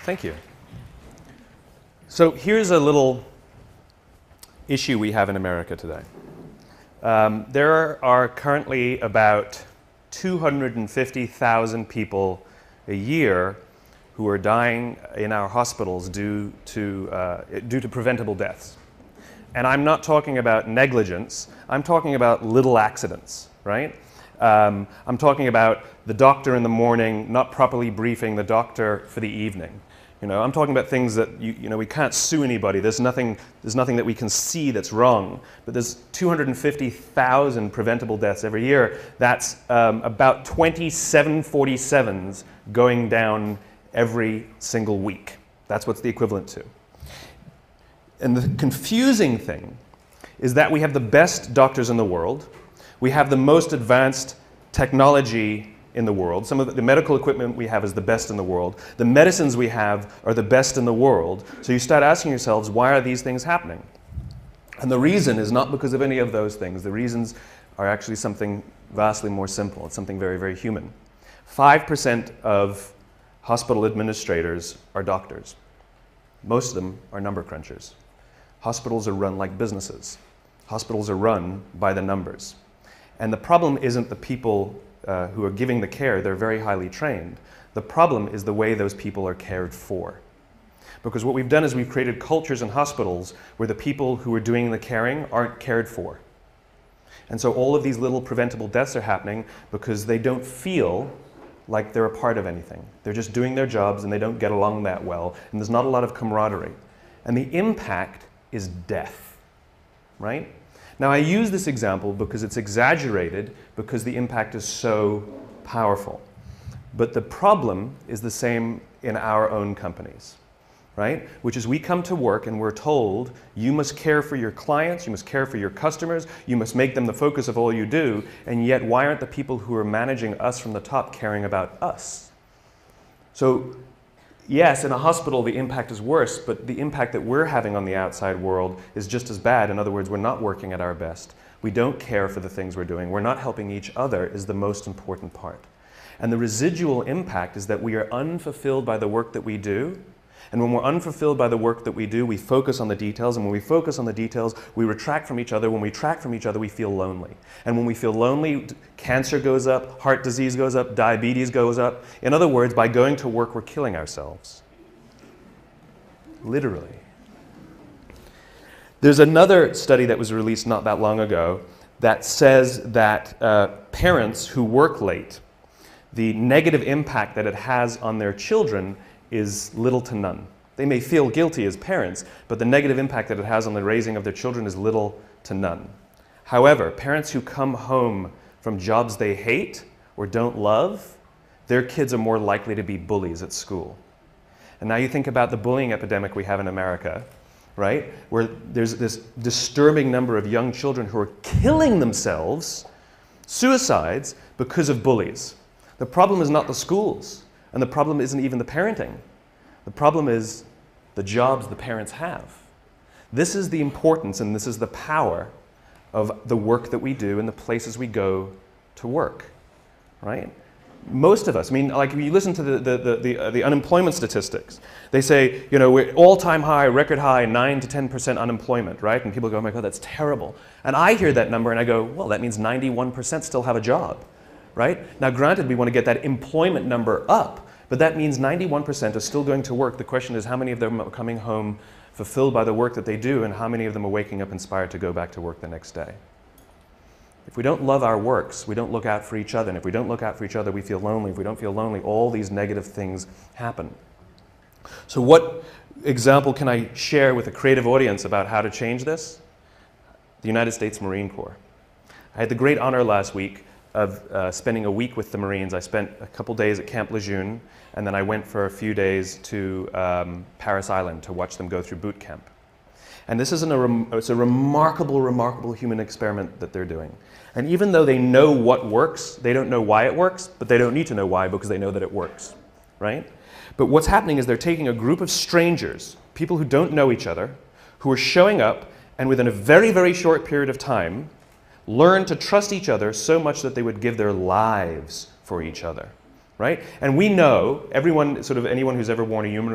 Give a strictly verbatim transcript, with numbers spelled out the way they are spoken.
Thank you. So here's a little issue we have in America today. Um, there are currently about two hundred fifty thousand people a year who are dying in our hospitals due to, uh, due to preventable deaths. And I'm not talking about negligence, I'm talking about little accidents, right? Um, I'm talking about the doctor in the morning not properly briefing the doctor for the evening. You know, I'm talking about things that you, you know, we can't sue anybody. There's nothing, there's nothing that we can see that's wrong. But there's two hundred fifty thousand preventable deaths every year. That's um, about twenty-seven forty-sevens going down every single week. That's what's the equivalent to. And the confusing thing is that we have the best doctors in the world. We have the most advanced technology in the world. Some of the, the medical equipment we have is the best in the world. The medicines we have are the best in the world. So you start asking yourselves, why are these things happening? And the reason is not because of any of those things. The reasons are actually something vastly more simple. It's something very, very human. five percent of hospital administrators are doctors. Most of them are number crunchers. Hospitals are run like businesses. Hospitals are run by the numbers. And the problem isn't the people uh, who are giving the care, they're very highly trained. The problem is the way those people are cared for. Because what we've done is we've created cultures in hospitals where the people who are doing the caring aren't cared for. And so all of these little preventable deaths are happening because they don't feel like they're a part of anything. They're just doing their jobs and they don't get along that well, and there's not a lot of camaraderie. And the impact is death, right? Now I use this example because it's exaggerated because the impact is so powerful. But the problem is the same in our own companies, right? Which is we come to work and we're told, you must care for your clients, you must care for your customers, you must make them the focus of all you do, and yet why aren't the people who are managing us from the top caring about us? So yes, in a hospital the impact is worse, but the impact that we're having on the outside world is just as bad. In other words, we're not working at our best. We don't care for the things we're doing. We're not helping each other is the most important part. And the residual impact is that we are unfulfilled by the work that we do. And when we're unfulfilled by the work that we do, we focus on the details. And when we focus on the details, we retract from each other. When we retract from each other, we feel lonely. And when we feel lonely, cancer goes up, heart disease goes up, diabetes goes up. In other words, by going to work, we're killing ourselves. Literally. There's another study that was released not that long ago that says that uh, parents who work late, the negative impact that it has on their children is little to none. They may feel guilty as parents, but the negative impact that it has on the raising of their children is little to none. However, parents who come home from jobs they hate or don't love, their kids are more likely to be bullies at school. And now you think about the bullying epidemic we have in America, right? Where there's this disturbing number of young children who are killing themselves, suicides, because of bullies. The problem is not the schools. And the problem isn't even the parenting. The problem is the jobs the parents have. This is the importance and this is the power of the work that we do and the places we go to work, right? Most of us, I mean, like if you listen to the, the, the, the, uh, the unemployment statistics, they say, you know, we're all-time high, record high, nine to ten percent unemployment, right? And people go, oh my God, that's terrible. And I hear that number and I go, well, that means ninety-one percent still have a job. Right? Now granted, we want to get that employment number up, but that means ninety-one percent are still going to work. The question is how many of them are coming home fulfilled by the work that they do and how many of them are waking up inspired to go back to work the next day. If we don't love our works, we don't look out for each other, and if we don't look out for each other, we feel lonely. If we don't feel lonely, all these negative things happen. So what example can I share with a creative audience about how to change this? The United States Marine Corps. I had the great honor last week of uh, spending a week with the Marines. I spent a couple days at Camp Lejeune, and then I went for a few days to um, Paris Island to watch them go through boot camp. And this is an, a, rem it's a remarkable, remarkable human experiment that they're doing. And even though they know what works, they don't know why it works, but they don't need to know why because they know that it works, right? But what's happening is they're taking a group of strangers, people who don't know each other, who are showing up, and within a very, very short period of time, learn to trust each other so much that they would give their lives for each other, right? And we know, everyone, sort of anyone who's ever worn a uniform